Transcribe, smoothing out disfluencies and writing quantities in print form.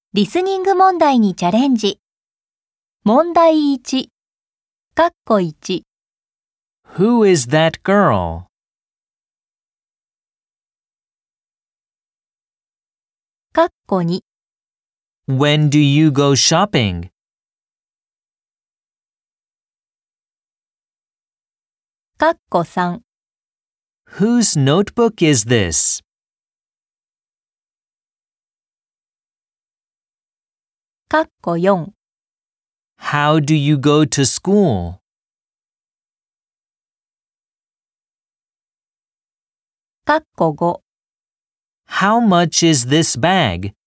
リスニング問題にチャレンジ。問題1、かっこ1、 Who is that girl? かっこ2、 When do you go shopping? かっこ3、 Whose notebook is this? かっこ4、 How do you go to school? かっこ5、 How much is this bag?